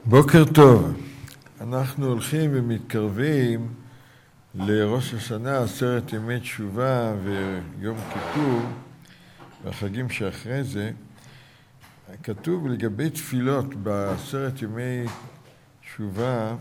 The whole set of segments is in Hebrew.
בוקר טוב. אנחנו הולכים ומתקרבים לראש השנה, 10 ימי תשובה ויום כיפור, והחגים שאחרי זה. כתוב לגבי תפילות ב10 ימי תשובה,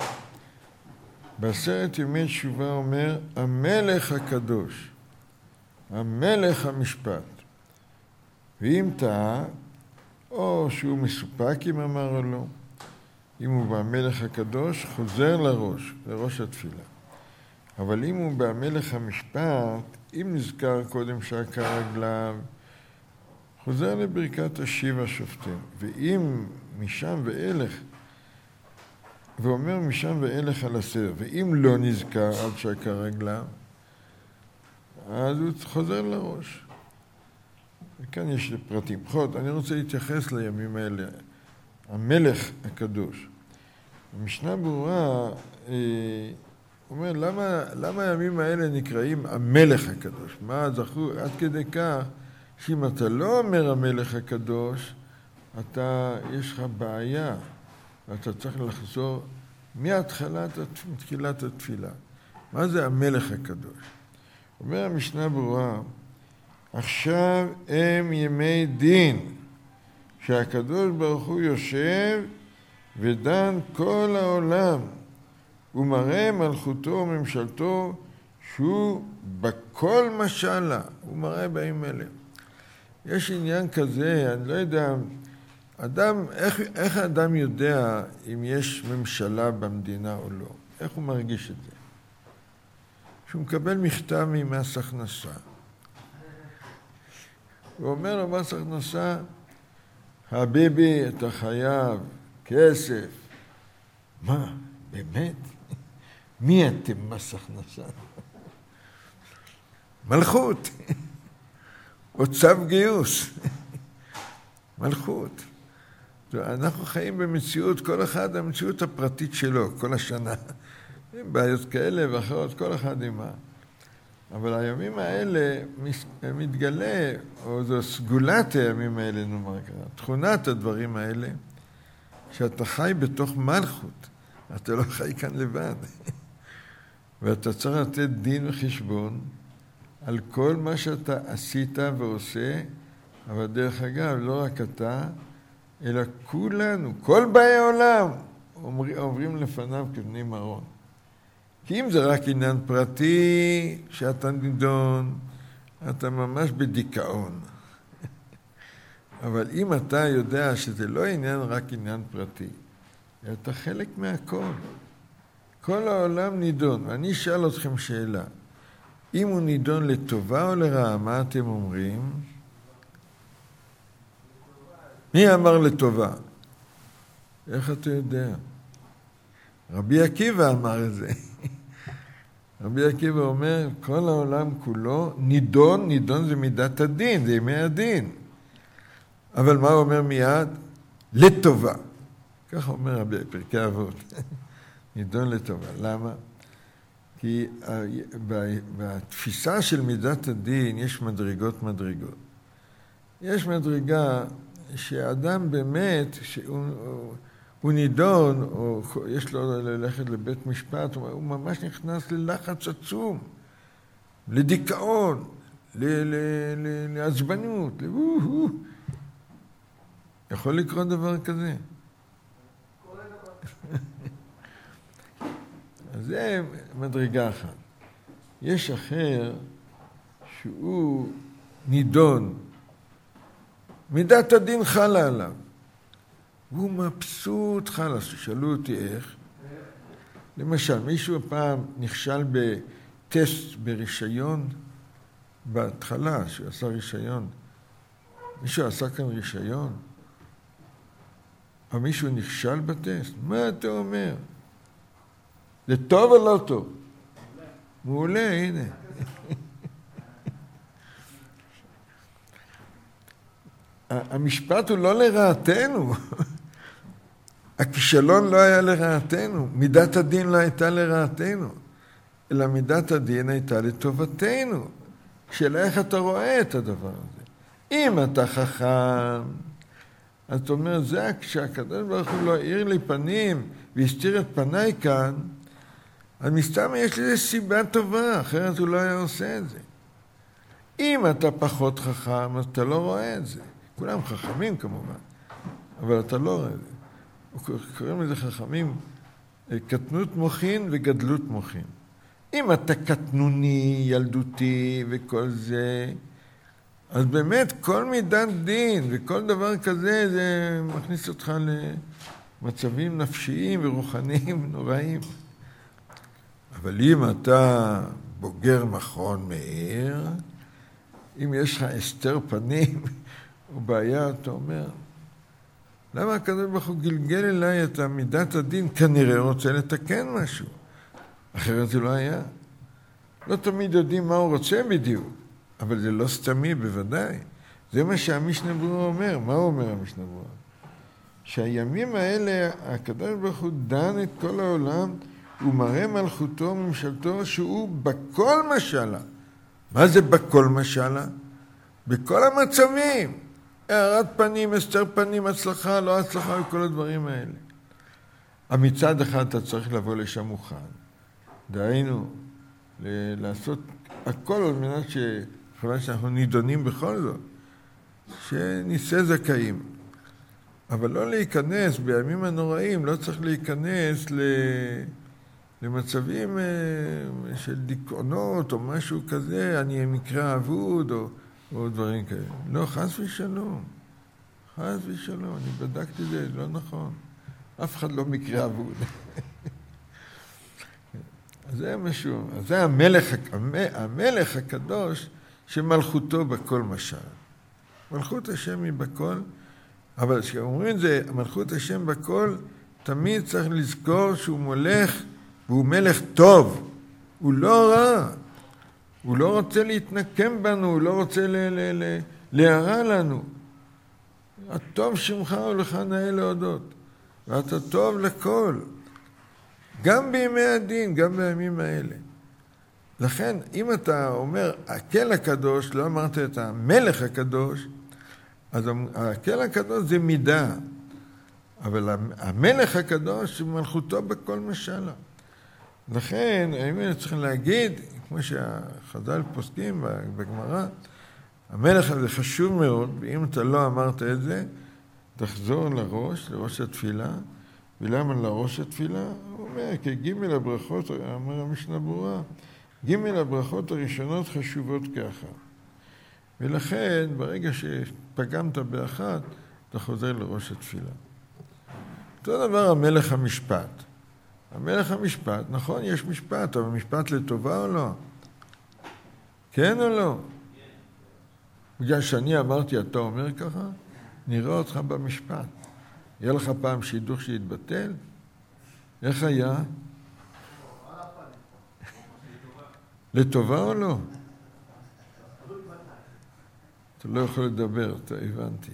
ב10 ימי תשובה אומר, המלך הקדוש, המלך המשפט. ואם טעה, או שהוא מסופק אם אמר או לא, אם הוא במלך הקדוש, חוזר לראש התפילה. אבל אם הוא במלך המשפט, אם נזכר קודם שעקר רגליו, חוזר לברכת השיב השופטים. ואם משם ואילך, ואומר משם ואילך על הסדר, ואם לא נזכר עד שעקר רגליו, אז הוא חוזר לראש. וכאן יש פרטים. בכל, אני רוצה להתייחס לימים האלה. המלך הקדוש. המשנה ברורה אומר, למה הימים האלה נקראים המלך הקדוש? מה זכו? עד כדי כך שאם אתה לא אומר המלך הקדוש, יש לך בעיה, ואתה צריך לחזור מתחילת התפילה. מה זה המלך הקדוש? אומר המשנה ברורה, עכשיו הם ימי דין, שהקדוש ברוך הוא יושב ודן כל העולם, ומראה מלכותו וממשלתו, שהוא בכל משלה, הוא מראה בהם אלה. יש עניין כזה, אני לא יודע, איך האדם יודע אם יש ממשלה במדינה או לא? איך הוא מרגיש את זה? שהוא מקבל מכתב ממס הכנסה. הוא אומר לו, מס הכנסה, הביבי, אתה חייב כסף. מה? באמת? מי אתם מס הכנסה? מלכות. או צו גיוס. מלכות. אנחנו חיים במציאות, כל אחד המציאות הפרטית שלו, כל השנה. עם בעיות כאלה ואחרות, כל אחד עם מה. אבל הימים האלה מתגלה, או זו סגולת הימים האלה, נאמר ככה, תכונת הדברים האלה, שאתה חי בתוך מלכות, אתה לא חי כאן לבד. ואתה צריך לתת דין וחשבון על כל מה שאתה עשית ועושה, אבל דרך אגב, לא רק אתה, אלא כולנו, כל באי העולם, עוברים לפניו כבני מרון. כי אם זה רק עניין פרטי שאתה נידון, אתה ממש בדיכאון. אבל אם אתה יודע שזה לא עניין רק עניין פרטי, אתה חלק מהכל. כל העולם נידון. ואני אשאל אתכם שאלה. אם הוא נידון לטובה או לרעה, מה אתם אומרים? מי אמר לטובה? איך אתה יודע? רבי עקיבא אמר את זה. רבי עקיבא אומר, כל העולם כולו נידון זה מידת הדין, זה ימי הדין. אבל מה הוא אומר מיד? לטובה. ככה אומר רבי פרקי אבות. נידון לטובה. למה? כי בתפיסה של מידת הדין יש מדרגות. יש מדרגה שאדם באמת, הוא נידון, או יש לו ללכת לבית משפט, הוא ממש נכנס ללחץ עצום, לדיכאון, לעצבנות, יכול לקרות דבר כזה. אז זה מדרגה אחת. יש אחר שהוא נידון, מידת הדין חלה עליו. והוא מבסוט חלס. שאלו אותי איך. למשל, מישהו פעם נכשל בטסט ברישיון, בהתחלה שהוא עשה רישיון. מישהו עשה כאן רישיון? אבל מישהו נכשל בטסט? מה אתה אומר? זה טוב או לא טוב? מעולה, הנה. המשפט הוא לא לרעתנו. הכישלון לא היה לרעתנו. מידת הדין לא הייתה לרעתנו. אלא מידת הדין הייתה לטובתנו. שאלה איך אתה רואה את הדבר הזה. אם אתה חכם, אז זאת אומרת, זה כשהקדוש ברוך הוא לא האיר לי פנים והסתיר את פניי כאן, אז מסתם יש לזה סיבה טובה, אחרת הוא לא היה עושה את זה. אם אתה פחות חכם, אז אתה לא רואה את זה. כולם חכמים כמובן, אבל אתה לא רואה את זה. קוראים לזה חכמים, קטנות מוחין וגדלות מוחין. אם אתה קטנוני, ילדותי וכל זה, אז באמת כל מידת דין וכל דבר כזה, זה מכניס אותך למצבים נפשיים ורוחניים נוראים. אבל אם אתה בוגר מכון מאיר, אם יש לך הסתר פנים או בעיה, אתה אומר, למה הקדוש ברוך הוא גלגל אליי את מידת הדין? כנראה רוצה לתקן משהו, אחרת זה לא היה. לא תמיד יודעים מה הוא רוצה בדיוק, אבל זה לא סתמי בוודאי. זה מה שהמשנה ברורה אומר. מה הוא אומר המשנה ברורה? שהימים האלה הקדוש ברוך הוא דן את כל העולם, הוא מראה מלכותו וממשלתו שהוא בכל משלה. מה זה בכל משלה? בכל המצבים. הערת פנים, הסתר פנים, הצלחה, לא הצלחה וכל הדברים האלה. מצד אחד אתה צריך לבוא לשם מוכן. דהיינו, לעשות הכל על מנת שחבל שאנחנו נידונים בכל זאת, שניסה זכאים. אבל לא להיכנס בימים הנוראים, לא צריך להיכנס למצבים של דיכאונות או משהו כזה, אני מקרה אבוד או דברים כאלה. לא, חס ושלום. חס ושלום, אני בדקתי זה, לא נכון. אף אחד לא מקרה אבוד. זה משהו, זה המלך הקדוש שמלכותו בכל משל. מלכות השם היא בכל, אבל כשאומרים את זה, מלכות השם בכל, תמיד צריך לזכור שהוא מולך, והוא מלך טוב, הוא לא רע, הוא לא רוצה להתנקם בנו, הוא לא רוצה להרע לנו. הטוב שמך ולך נאה להודות, ואתה טוב לכל. גם בימי הדין, גם בימים האלה. לכן, אם אתה אומר, הקהל הקדוש, לא אמרת את המלך הקדוש, אז הקהל הקדוש זה מידה. אבל המלך הקדוש הוא מלכותו בכל משלה. לכן, היינו צריכים להגיד, כמו שהחז"ל פוסקים בגמרא, המלך הזה חשוב מאוד, ואם אתה לא אמרת את זה, תחזור לראש התפילה, ולמה לראש התפילה? הוא אומר, כי ג' הברכות, אומר המשנה ברורה, ג' הברכות הראשונות חשובות כאחת. ולכן, ברגע שפגמת באחת, אתה חוזר לראש התפילה. אותו דבר המלך המשפט. המלך המשפט, נכון, יש משפט, אבל משפט לטובה או לא? כן או לא? בגלל שאני אמרתי, אתה אומר ככה, נראה אותך במשפט. יהיה לך פעם שידוך שיתבטל? איך היה? לטובה או לא? אתה לא יכול לדבר, אתה הבנתי.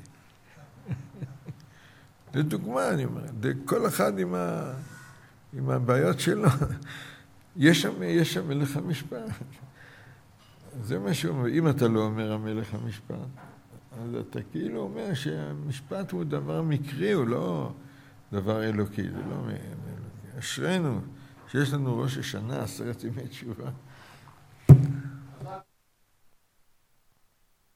לדוגמה, אני אומר, כל אחד עם הבעיות שלו. יש שם מלך המשפט. זה מה שהוא אומר. אם אתה לא אומר המלך המשפט, אז אתה כאילו אומר שהמשפט הוא דבר מקרי, הוא לא דבר אלוקי, זה לא אלוקי. אשרינו שיש לנו ראש השנה, 10 ימי תשובה.